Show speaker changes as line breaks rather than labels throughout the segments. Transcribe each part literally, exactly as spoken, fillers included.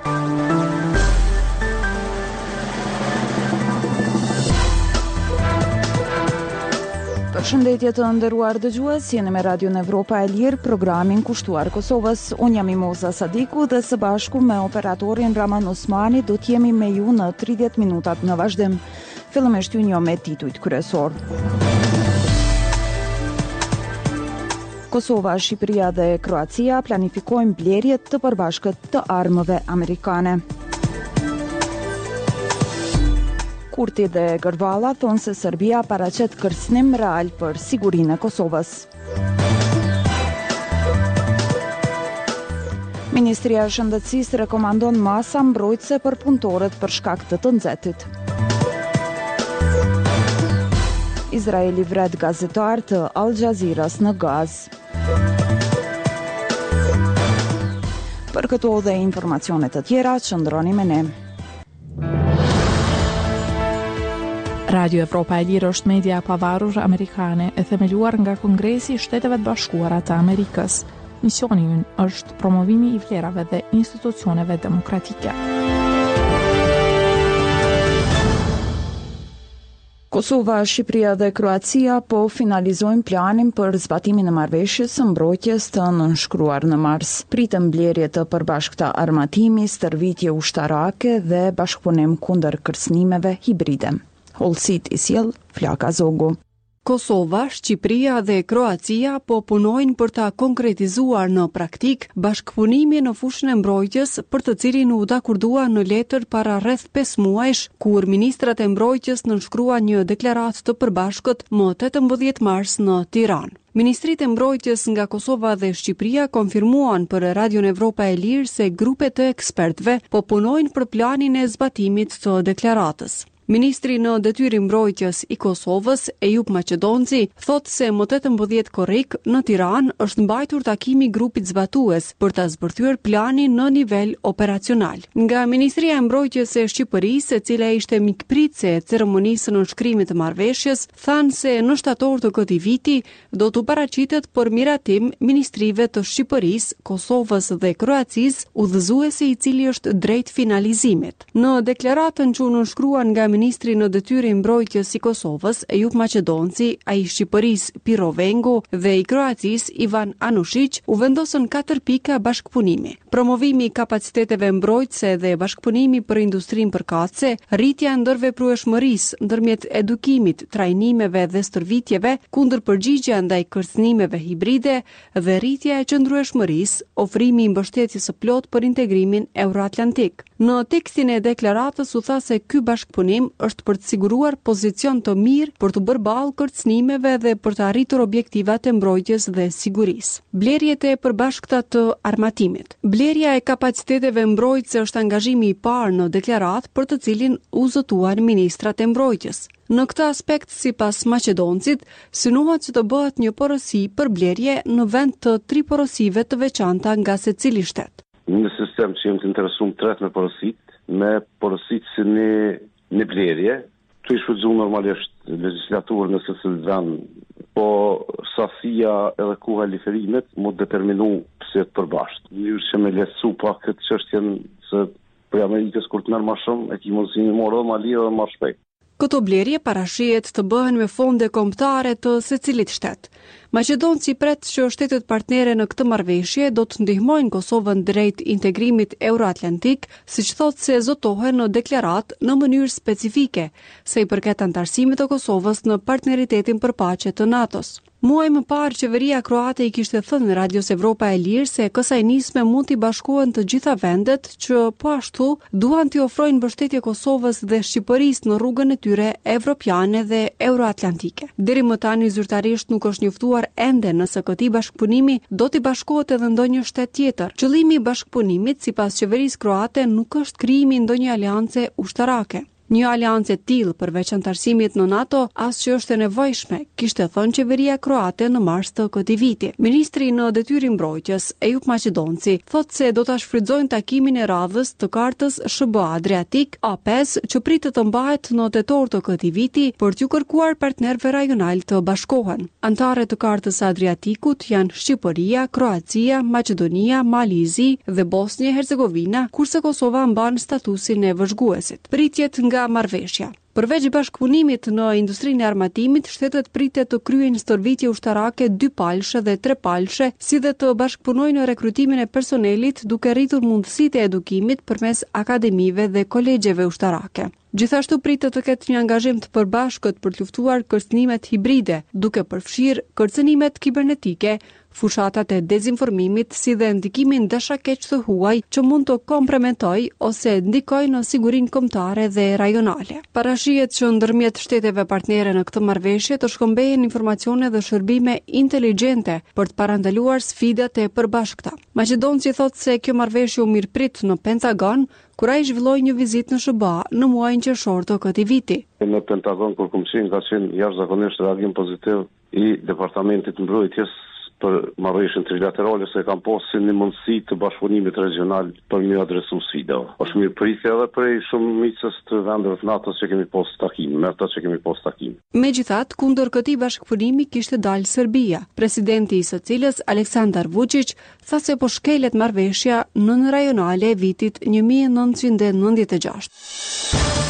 Përshëndetje të nderuar dëgjues, jeni me Radion Evropa e Lirë, programin kushtuar Kosovës. Unë jam Imoza Sadiku dhe së bashku me operatorin Raman Osmani do t'jemi me ju në tridhjetë minutat në vazhdim. Fillimisht ju njoh me titujt kryesor. Kosova, Shqipëria dhe Kroacia planifikojnë blerjet të përbashkët të armëve amerikane. Kurti dhe Gërvalla thonë se Serbia paraqet kërcënim real për sigurinë e Kosovës. Ministria e Shëndetësisë rekomandon masa mbrojtëse për punëtorët për shkak të të nxehtit. Izraeli vret gazetar të Al Jazeeras në Gazë. Për këto dhe informacione të tjera, qëndroni me ne.
Radio Evropa e Lirë është media pavarur amerikane e themeluar nga Kongresi i Shteteve të Bashkuara të Amerikës. Misioni i ynë është promovimi i vlerave dhe institucioneve demokratike.
Kosova, Shqipëria dhe Kroacia po finalizojnë planin për zbatimin e marrëveshjes së mbrojtjes të nënshkruar në Mars. Pritën blerje të përbashkëta armatimi, stërvitje ushtarake dhe bashkëpunim kundër kërcënimeve hibride. Holësit i sjell Flaka Zogu.
Kosova, Shqipëria dhe Kroacia po punojnë për ta konkretizuar në praktik bashkëpunimin në fushën e mbrojtjes, për të cilin u dakordua në letër para rreth pesë muajsh, kur ministrat e mbrojtjes nënshkruan një deklaratë të përbashkët më tetëmbëdhjetë mars në Tiranë. Ministritë e mbrojtjes nga Kosova dhe Shqipëria konfirmuan për Radion Evropa e Lirë se grupe të ekspertëve po punojnë për planin e zbatimit të deklaratës. Ministri në detyrë mbrojtjes i Kosovës, Ejub Maqedonci, thot se më tetëmbëdhjetë korrik në Tiranë është mbajtur takimi grupit zbatues për ta zbërthyer planin në nivel operacional. Nga Ministria e Mbrojtjes e Shqipërisë, e cila ishte mikpritëse e ceremonisë në nënshkrimit të marrëveshjes, thanë se në shtator të këtij viti do t'u paraqitet për miratim ministrive të Shqipërisë, Kosovës dhe Kroacisë, udhëzuesi i cili është drejt finalizimit. Në deklaratën që u nënshkruan nga Ministri në detyrë i mbrojtjes i Kosovës, Ejub Maqedonci, ai i Shqipërisë Piro Vengu dhe i Kroacisë Ivan Anušić, u vendosën katër pika bashkëpunimi: promovimi i kapaciteteve mbrojtëse dhe bashkëpunimi për industrinë përkatëse, rritja e ndërveprueshmërisë ndërmjet edukimit, trajnimeve dhe stërvitjeve, kundërpërgjigje ndaj kërcënimeve hibride dhe rritja e qëndrueshmërisë, ofrimi i mbështetjes së plotë për integrimin euroatlantik. Në tekstin e deklaratës u tha se ky bashkëpunim është për të siguruar pozicion të mirë për të bërë balë kërcënimeve dhe për të arritur objektivat e mbrojtjes dhe sigurisë. Blerjet e përbashkëta të armatimit. Blerja e kapaciteteve mbrojtëse është angazhimi i parë në deklaratë për të cilin u zotuan ministrat e mbrojtjes. Në këtë aspekt, sipas Maqedoncit, synohet që të bëhet një porosi për blerje në vend të tri porosive të veçanta nga secili shtet.
Një sistem që jam të interesuar tret me porosit, me porosit si një në blerje, të i shfrytëzuar normalisht legjislaturë nëse se vend, po sasia edhe koha e liferimit mund determinu pse të përbashkët. Njërë që me lehtësu pak këtë çështjen se për Amerikës kur të merr më shumë, e ki mundësi një morë më lirë dhe më shpejt.
Këto blerje parashihet të bëhen me fonde kombëtare të secilit shtet. Maqedonci pret që shtetet partnere në këtë marrëveshje do të ndihmojnë Kosovën drejt integrimit euroatlantik, siç thotë se zotohen në deklaratë në mënyrë specifike, se i përket antarësimit të Kosovës në partneritetin për paqe të NATO-s. Muaj më parë, qeveria kroate i kishte thënë Radios Evropa e Lirë se kësaj nisme mund t'i bashkohen të gjitha vendet që po ashtu duan t'i ofrojnë mbështetje Kosovës dhe Shqipërisë në rrugën e tyre evropiane dhe euroatlantike. Deri më tani zyrtarisht nuk është njoftuar ende nëse këtij bashkëpunimi do t'i bashkohet edhe ndonjë shtet tjetër. Qëllimi i bashkëpunimit sipas qeverisë kroate nuk është krijimi i ndonjë aleance ushtarake. Një aleancë e tillë përveç antarësimit në NATO as që është e nevojshme, kishte thënë qeveria kroate në mars të këtij viti. Ministri në detyrë mbrojtjes, Ejup Maqedonci, thotë se do ta shfrytëzojnë takimin e radhës të kartës S B A Adriatik A pesë që pritet të mbahet në tetor të këtij viti për t'ju kërkuar partnerëve rajonal të bashkohen. Antarë të kartës së Adriatikut janë Shqipëria, Kroacia, Maqedonia, Malizi dhe Bosnia e Hercegovina, kurse Kosova mban statusin e vëzhguesit. Pritjet nga marrëveshja. Përveç bashkëpunimit në industrinë e armatimit, shtetet pritet të kryejnë stërvitje ushtarake dy palshe dhe tre palshe, si dhe të bashkëpunojnë në rekrutimin e personelit duke rritur mundësitë e edukimit përmes akademive dhe kolegjeve ushtarake. Gjithashtu pritet të ketë një angazhim të përbashkët për të luftuar kërcënimet hibride, duke përfshirë kërcënimet kibernetike, fushatat e dezinformimit si dhe ndikimin dashakeq të huaj që mund të komprometoj ose ndikoj në sigurinë kombëtare dhe rajonale. Parashihet që ndërmjet shteteve partnere në këtë marrëveshje të shkëmbehen informacione dhe shërbime inteligjente për të parandaluar sfidat e përbashkëta. Maqedonci thotë se kjo marrëveshje u mirëprit në Pentagon kur ai zhvilloi një vizitë në S B A në muajin qershor të këtij viti.
Në Pentagon kur kom qenë ka qenë jashtëzakonisht reagim pozitiv i Departamentit Mbrojtjes për marrëveshjen trilaterale se kanë pasur një mundësi të bashkëpunimit regional për me adresu sfidave. Është mirëpritje edhe prej shumicës të vendeve të NATO-s që kemi pas takim, me ata që kemi pas takim.
Megjithatë, kundër këtij bashkëpunimi kishte dalë Serbia, presidenti i së cilës Aleksandar Vučić tha se po shkelet marrëveshja nën rajonale e vitit një mijë e nëntëqind e nëntëdhjetë e gjashtë.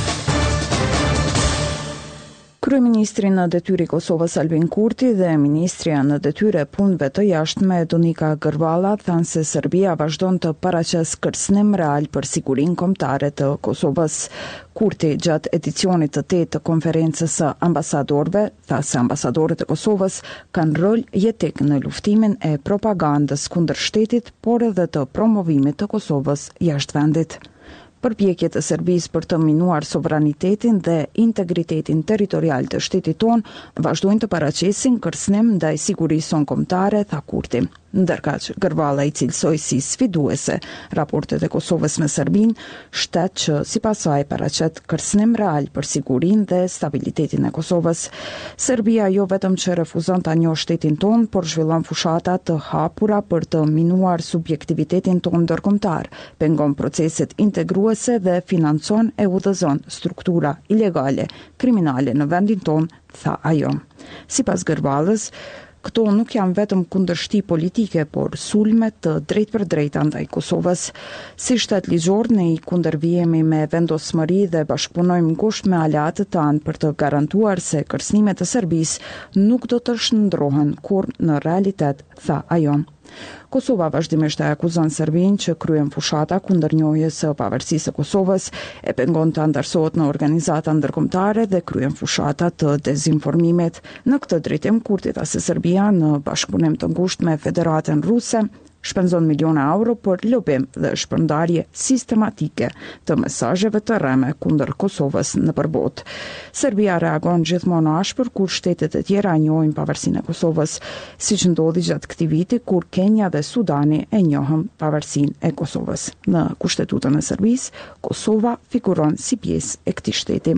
Kryeministri në detyrë i Kosovës Albin Kurti dhe ministrja në detyrë e punëve të jashtme Donika Gërvalla thanë se Serbia vazhdon të paraqes kërcënim real për sigurinë kombëtare të Kosovës. Kurti gjatë edicionit të tetë të konferencës së ambasadorëve tha se ambasadorët e Kosovës kanë rol jetik në luftimin e propagandës kundër shtetit, por edhe të promovimit të Kosovës jashtë vendit. Përpjekjet e Serbisë për të minuar sovranitetin dhe integritetin territorial të shtetit tonë vazhdojnë të paraqesin kërcënim ndaj sigurisë sonë kombëtare, tha Kurti. Ndërkaq Gërvalla i cilësoi si sfiduese raportet e Kosovës me Serbinë, shtet që sipas saj paraqet kërcënim real për sigurinë dhe stabilitetin e Kosovës. Serbia jo vetëm që refuzon ta njohë shtetin tonë, por zhvillon fushata të hapura për të minuar subjektivitetin tonë ndërkombëtar, pengon proceset integruese dhe financon e udhëzon struktura ilegale, kriminale në vendin tonë, tha ajo. Sipas Gërvallës, këto nuk janë vetëm kundërshti politike, por sulme të drejt për drejta ndaj Kosovës. Si shtet ligjor, ne i kundërvijemi me vendosmëri dhe bashkëpunojmë ngushtë me aleatët tanë për të garantuar se kërcënimet e Serbisë nuk do të shndrohen kurrë në realitet, tha ajo. Kosova vazhdimisht e akuzon Serbinë që kryen fushata kundër njohjes së pavarësisë së Kosovës, e pengon të antarësohet në organizata ndërkombëtare dhe kryen fushata të dezinformimit. Në këtë drejtim, Kurti tha se Serbia në bashkëpunim të ngushtë me Federatën Ruse shpenzon miliona euro për lobim dhe shpërndarje sistematike të mesazheve të rreme kundër Kosovës nëpër botë. Serbia reagon gjithmonë ashpër kur shtetet e tjera njohin pavarësinë e Kosovës, siç ndodhi gjatë këtij viti kur Kenja dhe Sudani e njohën pavarësinë e Kosovës. Në kushtetutën e Serbisë, Kosova figuron si pjesë e këtij shteti.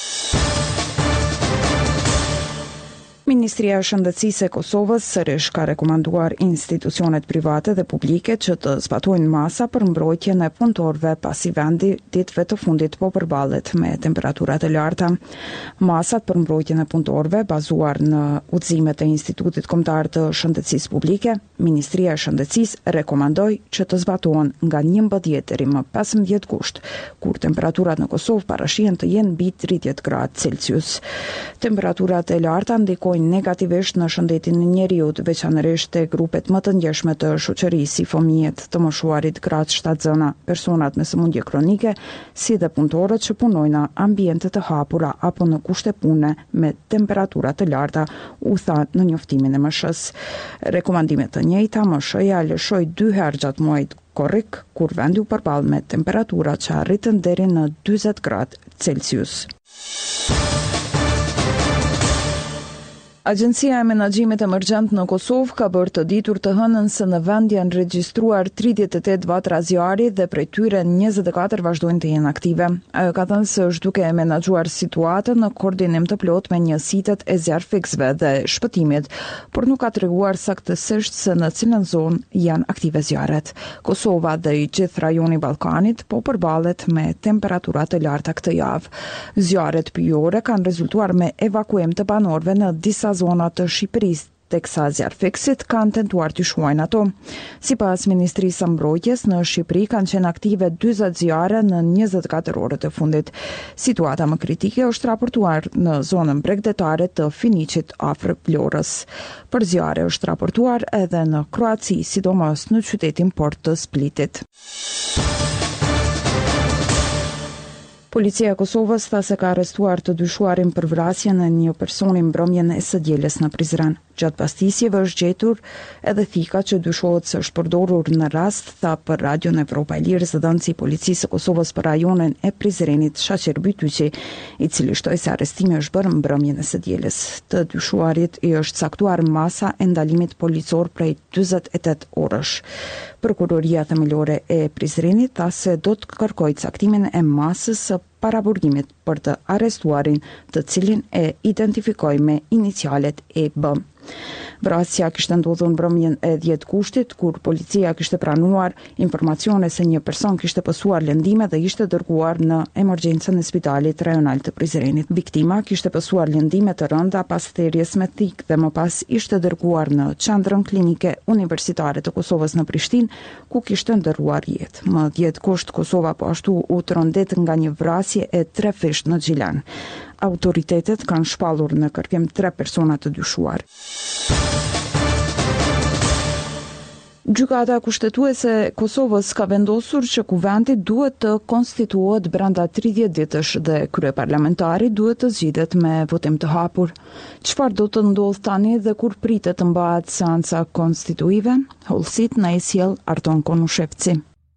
Ministria e Shëndetësisë e Kosovës sërish ka rekomanduar institucionet private dhe publike që të zbatojnë masa për mbrojtjen e punëtorëve pasi vendi ditëve të fundit po përballet me temperatura të larta. Masat për mbrojtjen e punëtorëve bazuar në udhëzimet e Institutit Kombëtar të Shëndetësisë Publike, Ministria e Shëndetësisë rekomandoi që të zbatohen nga njëmbëdhjetë deri më pesëmbëdhjetë gusht, kur temperaturat në Kosovë parashihen të jenë mbi tridhjetë gradë Celsius. Temperaturat e larta ndikojnë negativisht në shëndetin e njeriut, veçanërisht te grupet më të ndjeshme të shoqërisë, si fëmijët, të moshuarit, gratë shtatzëna, personat me sëmundje kronike, si dhe punëtorët që punojnë në ambiente të hapura apo në kushte pune me temperatura të larta, u tha në njoftimin e M S H-s. Rekomandimet të njëjta M S H-ja lëshoi dy herë gjatë muajit korrik, kur vendi u përball me temperatura që arritën deri në dyzet gradë Celsius. Agjencia e Menaxhimit Emergjent në Kosovë ka bërë të ditur të hënën se në vend janë regjistruar tridhjetë e tetë vatra zjarri dhe prej tyre njëzet e katër vazhdojnë të jenë aktive. Ajo ka thënë se është duke e menaxhuar situatën në koordinim të plot me njësitet e zjarrfiksve dhe shpëtimit, por nuk ka treguar saktësisht se në cilën zonë janë aktive zjarret. Kosova dhe i gjithë rajoni i Ballkanit po përballet me temperatura të larta këtë javë. Zjarret pyjore kanë rezultuar me evakuim të banorëve në disa zona të Shqipërisë, teksa zjarrfiksit kanë tentuar të shuajnë ato. Sipas Ministrisë së Mbrojtjes, në Shqipëri kanë qenë aktive dyzet zjarre në njëzet e katër orët e fundit. Situata më kritike është raportuar në zonën bregdetare të Finiqit afër Vlorës. Për zjarre është raportuar edhe në Kroaci, sidomos në qytetin port të Splitit. Policia e Kosovës tha se ka arrestuar të dyshuarin për vrasjen e një personi mbrëmjen e së dielës në Prizren. Gjatë pastisjeve është gjetur edhe thika që dyshohet se është përdorur në rast, tha për Radion Evropa e Lirë zëdhënësi i Policisë së Kosovës për rajonin e Prizrenit Shaqir Bytyqi, i cili shtoi se arrestimi është bërë mbrëmjen e së dielës. Të dyshuarit i është caktuar masa e ndalimit policor prej dyzet e tetë orësh. Prokuroria Themelore e Prizrenit tha se do të kërkojë caktimin e masës së paraburgimit për të arrestuarin, të cilin e identifikoi me inicialet E B. Vrasja kishte ndodhur në mbrëmjen e dhjetë kushtit, kur policia kishte pranuar informacione se një person kishte pësuar lëndime dhe ishte dërguar në emergjencën e spitalit rajonal të Prizrenit. Viktima kishte pësuar lëndime të rënda pas thirrjes me thik dhe më pas ishte dërguar në qendrën klinike universitare të Kosovës në Prishtinë, ku kishte ndërruar jetë. Më dhjetë kusht Kosova po ashtu u trondet nga një vrasje e tre fisht në Gjilan. Autoritetet kanë shpallur në kërkim tre persona të dyshuar. Gjykata kushtetuese e Kosovës ka vendosur që kuvendi duhet të konstituohet brenda tridhjetë ditësh dhe kryeparlamentari duhet të zgjidhet me votim të hapur. Çfarë do të ndodhë tani dhe kur pritet të mbahet seanca konstituive? Hollësit na i sjell Arton Konushevci.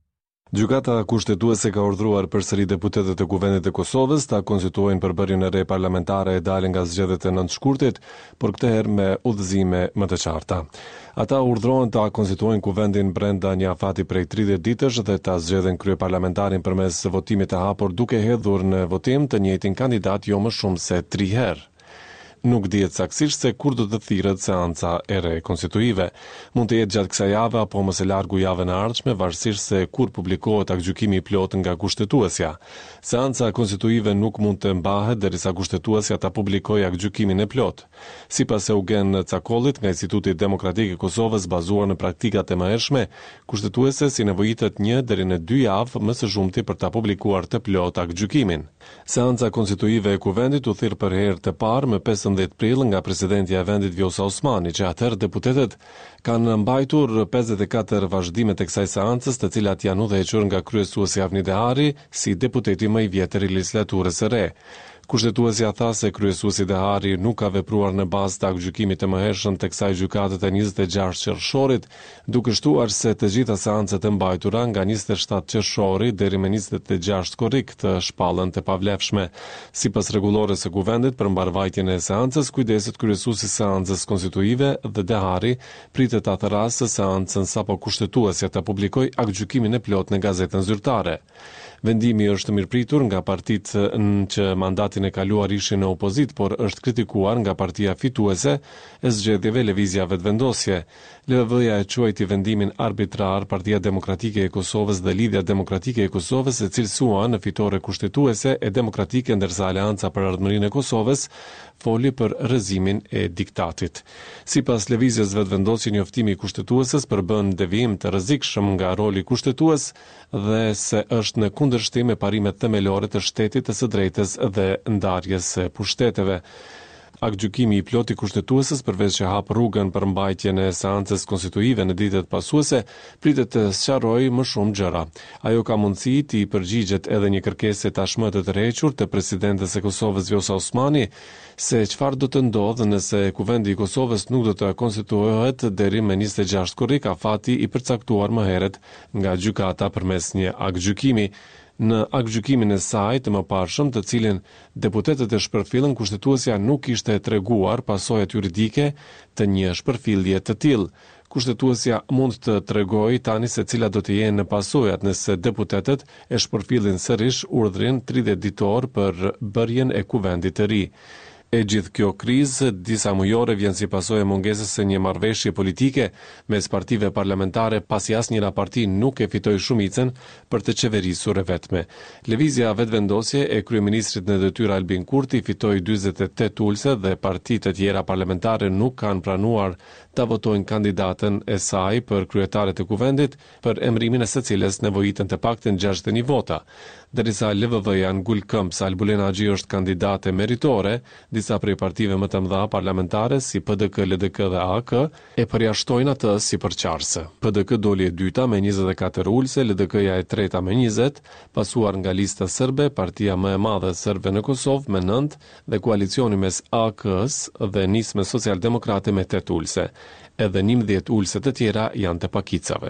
Gjykata kushtetuese ka urdhëruar përsëri deputetët e Kuvendit të Kosovës ta konstituojnë përbërjen e re parlamentare e dalë nga zgjedhjet e nëntë shkurtit, por këtë herë me udhëzime më të qarta. Ata urdhërohen ta konstituojnë Kuvendin brenda një afati prej tridhjetë ditësh dhe ta zgjedhin kryeparlamentarin përmes votimit të hapur duke hedhur në votim të njëjtin kandidat jo më shumë se tri herë. Nuk dihet saktësisht se kur do të thirret seanca e re konstituive. Mund të jetë gjatë kësaj jave apo më së largu javën e ardhshme, varësisht se kur publikohet aktgjykimi i plot nga kushtetuesja. Seanca konstituive nuk mund të mbahet derisa kushtetuesja ta publikojë aktgjykimin e plot. Sipas Eugen Cakollit nga Instituti Demokratik i Kosovës, bazuar në praktikat e mëhershme, kushtetueses i nevojitet një deri në dy javë më së shumti për ta publikuar të plot aktgjykimin. Seanca konstituive e Kuvendit u thirr për herë të parë më pesëmbëdhjetë prill nga presidenti i vendit Vjosa Osmani, që atëherë deputetët kanë mbajtur pesëdhjetë e katër vazhdimet e kësaj seancës, të cilat janë udhëhequr nga kryesuesi Avni Dehari si deputeti më i vjetër i legjislaturës së re. Kushtetuesja tha se kryesuesi Dehari nuk ka vepruar në bazë të aktgjykimit të mëhershëm të kësaj gjykate të njëzet e gjashtë qershorit, duke shtuar se të gjitha seancët e mbajtura nga njëzet e shtatë qershori deri me njëzet e gjashtë korrik të shpallën të pavlefshme. Sipas rregullores së Kuvendit për mbarvajtjen e seancës, kujdeset kryesuesi i seancës konstituive dhe Dehari pritet atë rast se seancën sapo kushtetuesja ta publikojë aktgjykimin e plot në gazetën zyrtare. Vendimi është mirëpritur nga partitë që mandatin e kaluar ishin në opozit, por është kritikuar nga partia fituese e zgjedhjeve Lëvizja Vetëvendosje. L V V-ja e quajti vendimin arbitrar. Partia Demokratike e Kosovës dhe Lidhja Demokratike e Kosovës e cilësuan në fitore kushtetuese e demokratike, ndërsa Aleanca për Ardhmërinë e Kosovës foli për rrëzimin e diktatit. Sipas Lëvizjes Vetëvendosje, njoftimi i kushtetueses përbën devijim të rrezikshëm nga roli kushtetues dhe se është në kundërshtim me parimet themelore të shtetit, të së drejtës dhe ndarjes së pushteteve. Aktgjykimi i plot i kushtetueses, përveç që hap rrugën për mbajtjen e seancës konstituive në ditët pasuese, pritet të sqarojë më shumë gjëra. Ajo ka mundësi të i përgjigjet edhe një kërkesë tashmë të tërhequr të presidentes së Kosovës Vjosa Osmani, se çfarë do të ndodhë nëse Kuvendi i Kosovës nuk do të konstituohet deri me njëzet e gjashtë korrik, afati i përcaktuar më herët nga gjykata përmes një aktgjykimi. Në aktgjykimin e saj të mëparshëm, të cilin deputetët e shpërfillën, kushtetuesja nuk ishte treguar pasojat juridike të një shpërfillje të tillë. Kushtetuesja mund të tregojë tani se cilat do të jenë pasojat nëse deputetët e shpërfillin sërish urdhrin tridhjetë ditor për bërjen e kuvendit të ri. E gjithë kjo krizë disa mujore vjen si pasojë e mungesës së një marrëveshje politike mes partive parlamentare, pasi asnjëra parti nuk e fitoi shumicën për të qeverisur e vetme. Lëvizja vetëvendosje e kryeministrit në detyrë Albin Kurti fitoi dyzet e tetë ulse dhe partitë të tjera parlamentare nuk kanë pranuar ta votojnë kandidatën e saj për kryetare të kuvendit, për emrimin e së cilës nevojitën të paktën gjashtëdhjetë e një vota. Derisa L V V-ja ngul këmbë se Albulena Axhi është kandidate meritore, disa prej partive më të mëdha parlamentare si P D K, L D K dhe A K e përjashtojnë atë si përqarse. P D K doli e dyta me njëzet e katër ulse, L D K-ja e treta me njëzet, pasuar nga lista serbe, partia më e madhe serbe në Kosovë me nëntë dhe koalicioni mes A K-s dhe Nisme Socialdemokrate me tetë ulse. Edhe njëmbëdhjetë ulse të tjera janë të pakicave.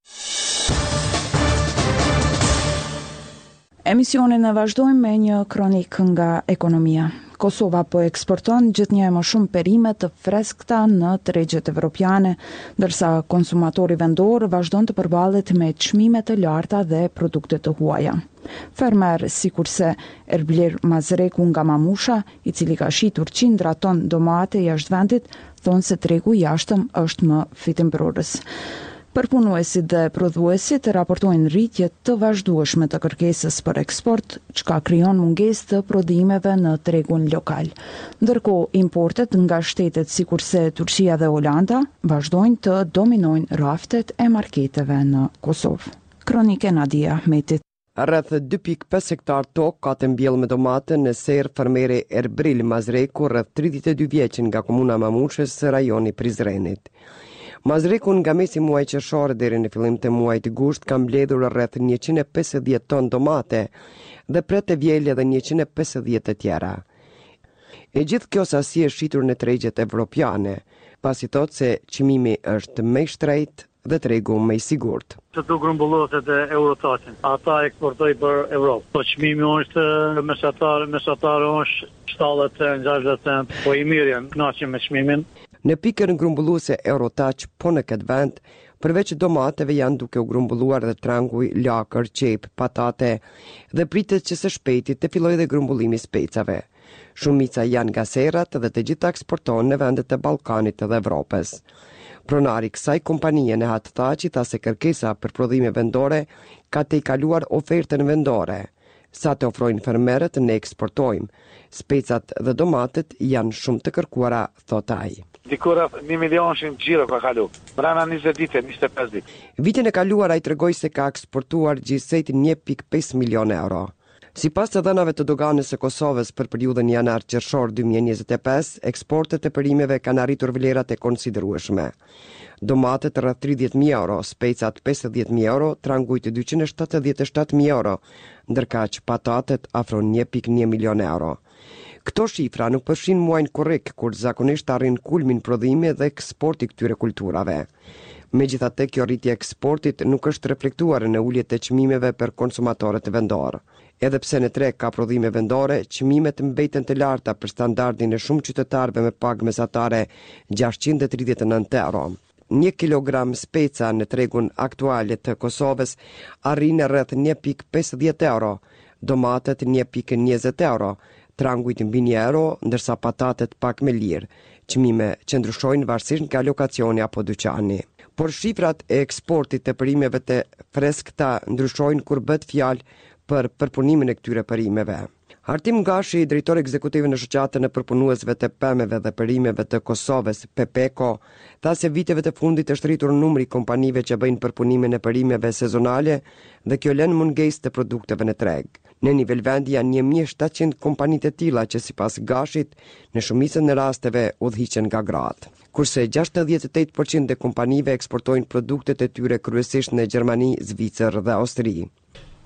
Emisionin e vazhdojmë me një kronik nga ekonomia. Kosova po eksporton gjithnjë e më shumë perime të freskëta në tregjet evropiane, ndërsa konsumatori vendor vazhdon të përballet me çmime të larta dhe produkte të huaja. Fermer sikurse Erblir Mazreku nga Mamusha, i cili ka shitur qindra ton domate jashtë vendit, thonë se tregu i jashtëm është më fitimprurës. Përpunuesit dhe prodhuesit raportojnë rritje të vazhdueshme të kërkesës për eksport, çka krijon mungesë të prodhimeve në tregun lokal. Ndërkohë, importet nga shtetet sikurse Turqia dhe Holanda vazhdojnë të dominojnë raftet e marketeve në Kosovë. Kronike Nadia Ahmetit.
Rreth dy pikë pesë hektar tokë ka të mbjellë me domate në ser fermeri Erbril Mazreku, rreth tridhjetë e dy vjeç nga komuna Mamushës, rajoni Prizrenit. Mazreku nga mesi muaj qershor deri në fillim të muajit gusht ka mbledhur rreth njëqind e pesëdhjetë ton domate dhe pret të vjelje dhe njëqind e pesëdhjetë të tjera. E gjithë kjo sasi është shitur në tregjet evropiane, pasi thotë se çmimi është më i shtrenjtë dhe tregu më i sigurt.
Të të grumbulloset e Eurotasin, ata eksportoj për Evropë. Po çmimi është mesatar, mesatar është shtatëdhjetë e gjashtëdhjetë cent, po i mirë janë, kënaqem me çmimin.
Në pikën grumbulluese Eurotach, po në këtë vend, përveç domateve janë duke u grumbulluar dhe tranguj, lakër, qep, patate dhe pritet që së shpejti të filloj dhe grumbullimi specave. Shumica janë nga serat dhe të gjitha eksporton në vendet e Ballkanit dhe Evropës. Pronari kësaj kompanie në hatë tha që tha se kërkesa për prodhime vendore ka të i kaluar ofertën vendore. Sa të ofrojnë fermerët ne eksportojmë. Specat dhe domatet janë shumë të kërkuara, thot ai.
Dikura një milion shimë gjiro ka kalu, brana njëzet dite, njëzet e pesë ditë.
Vitin e kaluar ai tregoi se ka eksportuar gjithsejt një pikë pesë milion euro. Sipas të dhënave të doganës së Kosovës për periudhën janar-qershor dy mijë e njëzet e pesë, eksportet e perimeve kanë arritur vlerat e konsiderueshme. Domatet rreth tridhjetë mijë euro, specat pesëdhjetë mijë euro, trangujt dyqind e shtatëdhjetë e shtatë mijë euro, ndërkaq patatet afron një pikë një milion euro. Këto shifra nuk përfshin muajin korrik, kur zakonisht arrin kulmin prodhimi dhe eksporti këtyre kulturave. Megjithatë, kjo rritje e eksportit nuk është reflektuar në uljet e çmimeve për konsumatorët vendor. Edhe pse në treg ka prodhime vendore, çmimet mbeten të larta për standardin e shumë qytetarëve me pagë mesatare gjashtëqind e tridhjetë e nëntë euro. Një kilogram speca në tregun aktuale të Kosovës arrin rreth një pikë pesëdhjetë euro, domatet një pikë njëzet euro, trangujt mbi një euro, ndërsa patatet pak me lirë, çmime që ndryshojnë varësisht nga lokacioni apo dyqani. Por shifrat e eksportit të perimeve të freskëta ndryshojnë kur bëhet fjalë për përpunimin e këtyre perimeve. Artim Gashi, drejtor ekzekutiv në shoqatën e përpunuesve të pemeve dhe perimeve të Kosovës, Pepeko, tha se viteve të fundit është rritur numri i kompanive që bëjnë përpunimin e perimeve sezonale dhe kjo lën mungesë të produkteve në treg. Në nivel vendi janë një mijë e shtatëqind kompanitë të tilla që sipas Gashit në shumicën e rasteve udhhiqen nga gratë. Kurse gjashtëdhjetë e tetë përqind e kompanive eksportojnë produktet e tyre kryesisht në Gjermani, Zvicër dhe Austri.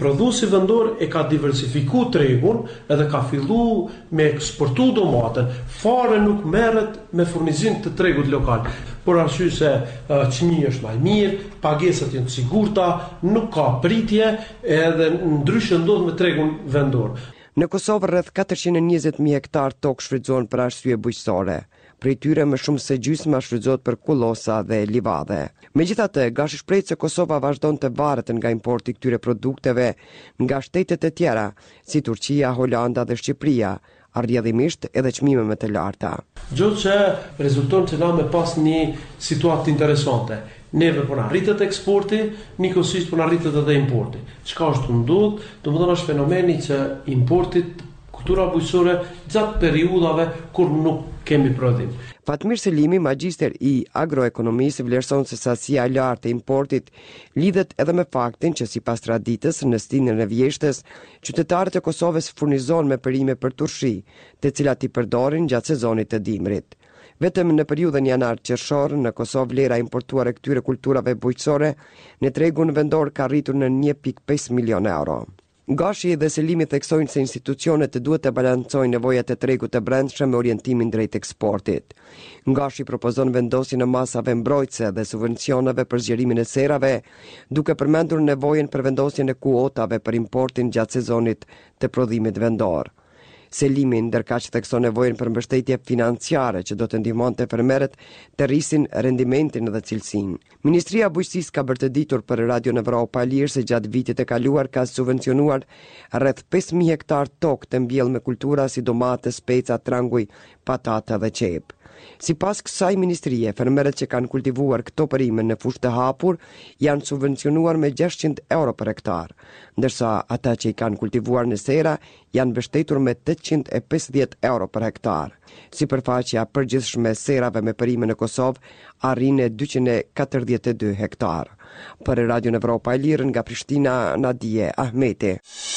Prodhuesi vendor e ka diversifikuar tregun edhe ka fillu me eksportu domaten. Fare nuk merret me furnizim të tregut lokal. Por arsye se uh, çmimi është më i mirë, pagesat janë të sigurta, nuk ka pritje, edhe ndryshe ndodh me tregun vendor.
Në Kosovë rreth katërqind e njëzet mijë hektar tokë shfrytëzohen për arsye bujqësore. Prej tyre më shumë se gjysma shfrytëzohet për kullosa dhe livadhe. Megjithatë, Gashi shpreh se Kosova vazhdon të varet nga importi i këtyre produkteve nga shtetet e tjera, si Turqia, Holanda dhe Shqipëria, arrjedhimisht edhe çmime më të larta.
Gjë që rezulton që na me pas një situatë interesante. Neve po na rritet eksporti, njëkohësisht po na rritet edhe importi. Çka është ndodh? Domethënë është fenomeni që importit kultura bujqësore gjatë periudhave kur nuk kemi prodhim.
Fatmir Selimi, magjister i agroekonomisë, vlerëson se sasia e lartë e importit lidhet edhe me faktin që sipas traditës në stinën e vjeshtës, qytetarët e Kosovës furnizojnë me perime për turshi, të cilat i përdorin gjatë sezonit të dimrit. Vetëm në periudhën janar-qershor në Kosovë vlera importuar e këtyre kulturave bujqësore në tregun vendor ka rritur në një pikë pesë milion euro. Gashi dhe Selimi theksojnë se institucionet duhet të balancojnë nevojat e tregut të brendshëm me orientimin drejt eksportit. Gashi propozon vendosjen e masave mbrojtëse dhe subvencioneve për zgjerimin e serave, duke përmendur nevojën për vendosjen e kuotave për importin gjatë sezonit të prodhimit vendor. Selimi ndërkaq thekson nevojën për mbështetje financiare që do të ndihmonte fermerët të rrisin rendimentin dhe cilësinë. Ministria e Bujqësisë ka bërë të ditur për Radio Evropa e Lirë se gjatë vitit të kaluar ka subvencionuar rreth pesë mijë hektar tokë të mbjellë me kultura si domate, speca, tranguj, patata dhe qep. Sipas kësaj ministrie, fermerët që kanë kultivuar këto perime në fushë të hapur janë subvencionuar me gjashtëqind euro për hektar, ndërsa ata që i kanë kultivuar në sera janë mbështetur me tetëqind e pesëdhjetë euro për hektar. Sipërfaqja përgjithshme e serave me perime në Kosovë arrin në dyqind e katërdhjetë e dy hektar. Për Radio Evropa e Lirë nga Prishtina, Nadije Ahmeti.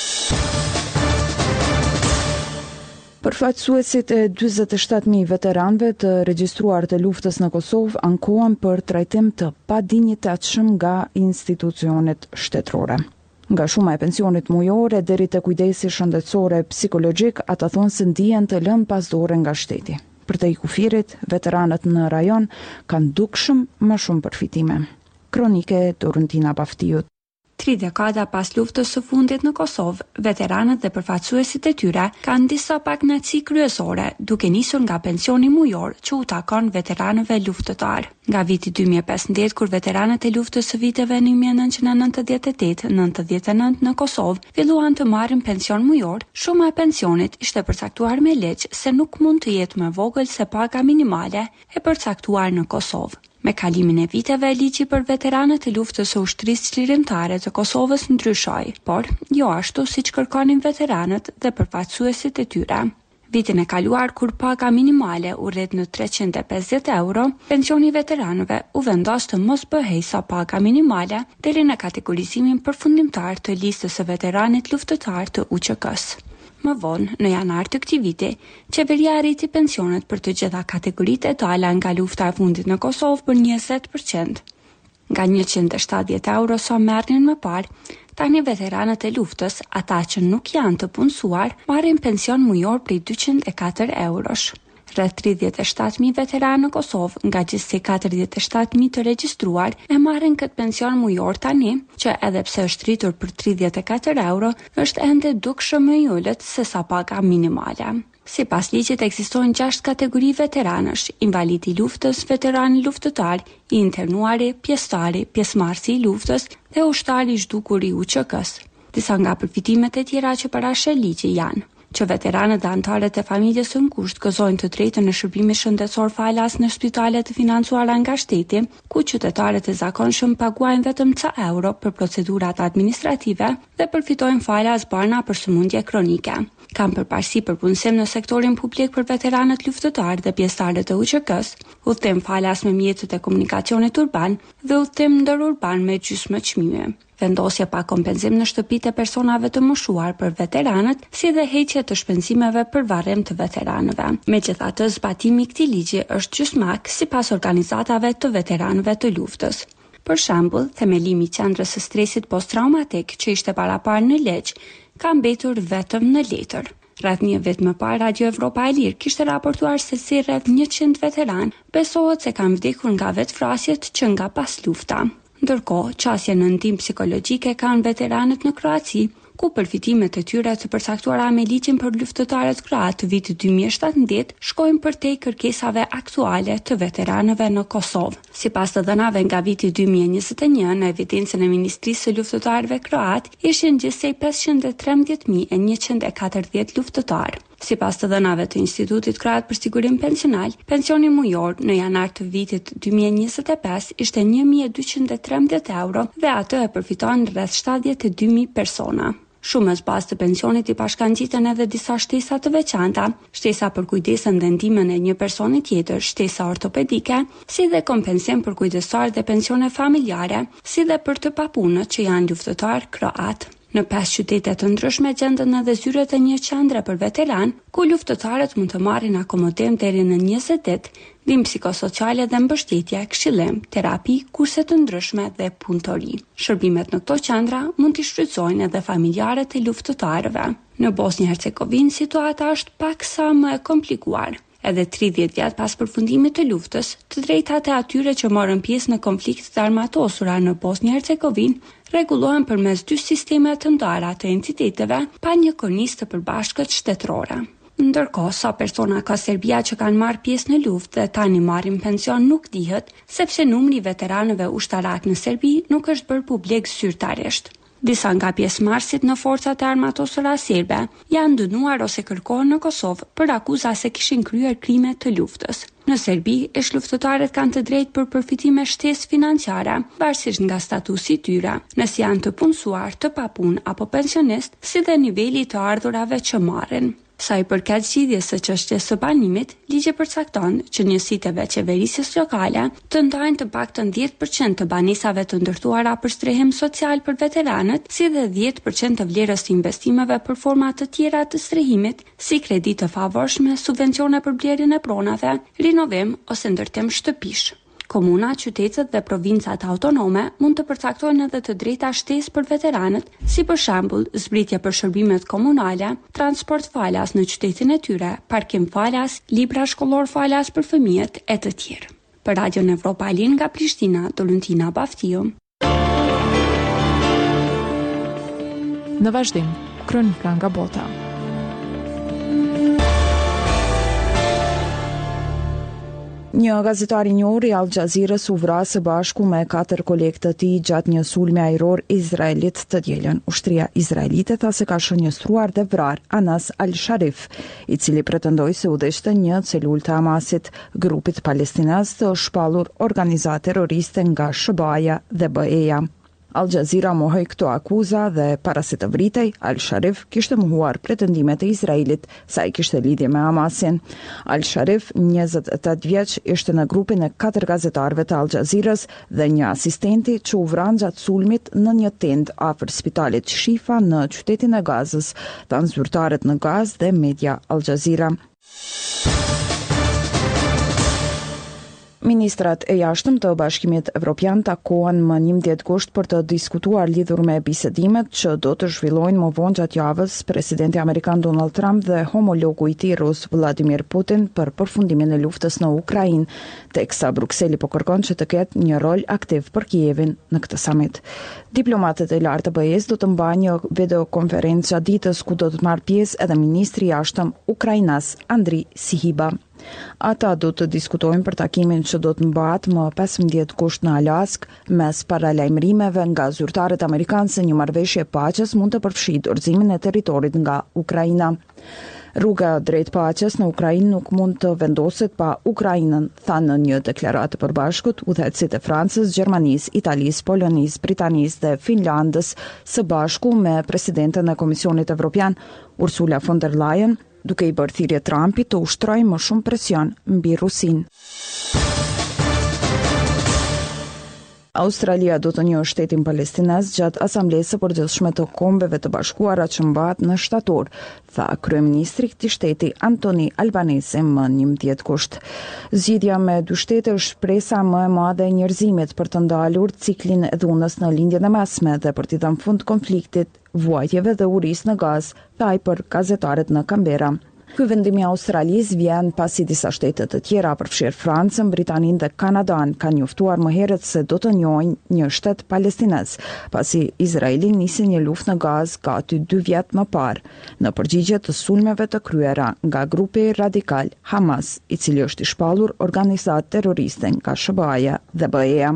Përfaqësuesit e dyzet e shtatë mijë veteranëve të regjistruar të luftës në Kosovë ankohen për trajtim të padinjitetshëm nga institucionet shtetërore. Nga shuma e pensionit mujore deri te kujdesi shëndetësore psikologjik, ata thonë se ndihen të lënë pas dore nga shteti. Për të i kufirit, veteranët në rajon kanë dukshëm më shumë përfitime. Kronike Dorentina Baftiut.
Tri dekada pas luftës së fundit në Kosovë, veteranët dhe përfaqësuesit e tyre kanë disa pakënaqësi kryesore, duke nisur nga pensioni mujor që u takon veteranëve luftëtar. Nga viti dy mijë e pesëmbëdhjetë, kur veteranët e luftës së viteve në një mijë e nëntëqind e nëntëdhjetë e tetë - nëntëdhjetë e nëntë në Kosovë filluan të marrin pension mujor, shuma e pensionit ishte përcaktuar me ligj se nuk mund të jetë më vogël se paga minimale e përcaktuar në Kosovë. Me kalimin e viteve, ligji për veteranët e luftës së ushtrisë çlirimtare të Kosovës ndryshoi, por jo ashtu siç kërkonin veteranët dhe përfaqësuesit e tyre. Vitin e kaluar, kur paga minimale u rrit në treqind e pesëdhjetë euro, pensioni i veteranëve u vendos të mos bëhej sa paga minimale deri në kategorizimin përfundimtar të listës së veteranit luftëtar të U Q K-s. Më vonë, në janar të këtij viti, qeveria arriti pensionet për të gjitha kategoritë etale nga lufta e fundit në Kosovë për njëzet përqind. Nga njëqind e shtatëdhjetë euro sa merrnin më parë, tani veteranët e luftës, ata që nuk janë të punësuar, marrin pension mujor prej dyqind e katër eurosh. Rreth tridhjetë e shtatë mijë veteranë në Kosovë, nga gjithsesi katërdhjetë e shtatë mijë të regjistruar, e marrin këtë pension mujor tani, që edhe pse është rritur për tridhjetë e katër euro, është ende dukshëm më i ulët se sa paga minimale. Sipas ligjit ekzistojnë gjashtë kategori veteranësh: invalidi i luftës, veterani luftëtar, i internuari, pjesëtari, pjesëmarrësi i luftës dhe ushtari i zhdukur i U Q K-s. Disa nga përfitimet e tjera që parashë ligji janë që veteranët dhe anëtarët e familjes së ngushtë gëzojnë të drejtën në shërbime shëndetësor falas në spitale të financuara nga shteti, ku qytetarët e zakonshëm paguajnë vetëm ca euro për procedurat administrative dhe përfitojnë falas barna për sëmundje kronike. Kanë përparësi për punësim në sektorin publik për veteranët luftëtar dhe pjesëtarët e U Q K-s, udhtim falas me mjetet e komunikacionit urban dhe udhtim ndërurban me gjysmë çmimi. Vendosje pa kompenzim në shtëpitë e personave të moshuar për veteranët, si dhe heqje të shpenzimeve për varrim të veteranëve. Megjithatë, zbatimi i këtij ligji është gjysmak sipas organizatave të veteranëve të luftës. Për shembull, themelimi i qendrës së stresit post-traumatik që ishte paraparë në ligj, ka mbetur vetëm në letër. Rreth një vit më parë, Radio Evropa e Lirë kishte raportuar se si rreth njëqind veteran besohet se kanë vdekur nga vetvrasjet që nga pas lufta. Ndërkohë, qasje në ndihmë psikologjike kanë veteranët në Kroaci, ku përfitimet e tyre të përcaktuara me ligjin për luftëtarët kroat të vitit dy mijë e shtatëdhjetë shkojnë përtej kërkesave aktuale të veteranëve në Kosovë. Sipas të dhënave nga viti dy mijë e njëzet e një, në evidencën e Ministrisë së Luftëtarëve kroat, ishin gjithsej pesëqind e trembëdhjetë mijë e njëqind e katërdhjetë luftëtarë. Sipas të dhënave të Institutit Kroat për Sigurim Pensional, pensioni mujor në janar të vitit dy mijë e njëzet e pesë ishte një mijë e dyqind e trembëdhjetë euro dhe atë e përfiton rreth shtatëdhjetë e dy mijë persona. Shumës bazë të pensionit i pashkangjiten edhe disa shtesa të veçanta, shtesa për kujdesën dhe ndihmën e një personi tjetër, shtesa ortopedike, si dhe kompensim për kujdestar dhe pensione familjare, si dhe për të papunët që janë luftëtar kroat. Në pesë qytete të ndryshme gjenden edhe zyret e një qendre për veteran, ku luftëtarët mund të marrin akomodim deri në njëzet ditë, ndihmë psikosociale dhe mbështetje, këshillim, terapi, kurse të ndryshme dhe punëtori. Shërbimet në këto qendra mund t'i shfrytëzojnë edhe familjarët e luftëtarëve. Në Bosnjë Hercegovinë situata është paksa më e komplikuar. Edhe tridhjetë vjet pas përfundimit të luftës, të drejtat e atyre që morën pjesë në konfliktet e armatosura në Bosnjë Hercegovinë rregullohen përmes dy sisteme të ndara të entiteteve pa një kornizë të përbashkët shtetërore. Ndërkohë, sa persona ka Serbia që kanë marrë pjesë në luftë dhe tani marrin pension nuk dihet, sepse numri i veteranëve ushtarak në Serbi nuk është bërë publik zyrtarisht. Disa nga pjesëmarrësit në forcat e armatosura serbe janë dënuar ose kërkohen në Kosovë për akuza se kishin kryer krime të luftës. Në Serbi, ish luftëtarët kanë të drejtë për përfitime shtesë financiare, varësisht nga statusi i tyre, nëse janë të punësuar, të papunë apo pensionist, si dhe niveli të ardhurave që marrin. Sa i përket zgjidhjes së çështjes së banimit, ligji përcakton që njësitë e qeverisjes lokale të ndajnë të paktën dhjetë përqind të banesave të ndërtuara për strehim social për veteranët, si dhe dhjetë përqind të vlerës të investimeve për forma të tjera të strehimit, si kredi të favorshme, subvencione për blerjen e pronave, rinovim ose ndërtim shtëpish. Komuna, qytetet dhe provincat autonome mund të përcaktojnë edhe të drejta shtesë për veteranët, si për shembull zbritje për shërbimet komunale, transport falas në qytetin e tyre, parkim falas, libra shkollor falas për fëmijët e të tjerë. Për Radion Evropa e Lirë nga Prishtina, Doluntina Baftiu.
Në vazhdim, kronika nga bota.
Një gazetar i njohur i Al Jazeerës u vra së bashku me katër kolegë të tij gjatë një sulmi ajror izraelit të dielën. Ushtria izraelite tha se ka shënjestruar dhe vrar Anas al-Sharif, i cili pretendoi se udhëzonte një celulë të Hamasit, grupit palestinaz të shpallur organizatë terroriste nga S B A-ja dhe B E-ja. Al Jazeera mohoi këto akuza dhe para se të vritej, al-Sharif kishte mohuar pretendimet e Izraelit se ai kishte lidhje me Hamasin. Al-Sharif, njëzet e tetë vjeç, ishte në grupin e katër gazetarëve të Al Jazeerës dhe një asistenti që u vran gjatë sulmit në një tendë afër spitalit Shifa në qytetin e Gazës, thanë zyrtarët në Gazë dhe media Al Jazeera. Ministrat e jashtëm të Bashkimit Evropian takohen më njëmbëdhjetë gusht për të diskutuar lidhur me bisedimet që do të zhvillojnë më vonë gjatë javës presidenti amerikan Donald Trump dhe homologu i tij rus Vladimir Putin për përfundimin e luftës në Ukrainë, teksa Brukseli po kërkon që të ketë një rol aktiv për Kievin në këtë summit. Diplomatët e lartë të B E S do të mbajnë një videokonferencë gjatë ditës ku do të marrë pjesë edhe ministri i jashtëm ukrainas Andriy Sybiha. Ata do të diskutojnë për takimin që do të mbahet më pesëmbëdhjetë gusht në Alaskë mes paralajmërimeve nga zyrtarët amerikanë se një marrëveshje paqes mund të përfshijë dorëzimin e territorit nga Ukraina. Rruga drejt paqes në Ukrainë nuk mund të vendoset pa Ukrainën, thanë në një deklaratë të përbashkët udhëheqësit e Francës, Gjermanisë, Italisë, Polonisë, Britanisë dhe Finlandës së bashku me presidenten e Komisionit Evropian Ursula von der Leyen, duke i bërë thirrje Trumpit të ushtrojë më shumë presion mbi Rusinë. Australia do të njohë shtetin palestinez gjatë asamblesë së përgjithshme të Kombeve të Bashkuara që mbahet në shtator, tha kryeministri i këtij shteti Anthony Albanese më njëmbëdhjetë gusht. Zgjidhja me dy shtete është shpresa më e madhe e njerëzimit për të ndalur ciklin e dhunës në lindjen e mesme dhe për t'i dhënë fund konfliktit, vuajtjeve dhe urisë në Gazë, thaj për gazetarët në Canberra. Ky vendim i Australisë vjen pasi disa shtete të tjera, përfshirë Francën, Britaninë dhe Kanadan, kanë njoftuar më herët se do të njohin një shtet palestinez, pasi Izraeli nisi një luftë në Gazë gati dy vjet më parë, në përgjigje të sulmeve të kryera nga grupi radikal Hamas, i cili është i shpallur organizatë terroriste nga S B A-ja dhe B E-ja.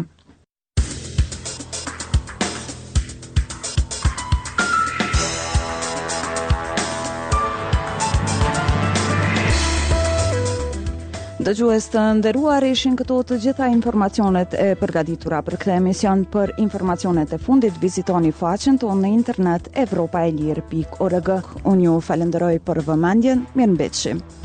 Dëgjues të nderuar, ishin këto të gjitha informacionet e përgatitura për këtë emision. Për informacionet e fundit, vizitoni faqen tonë në internet evropaelir pikë org. Unë ju falenderoj për vëmendjen, mirëmbëjtje.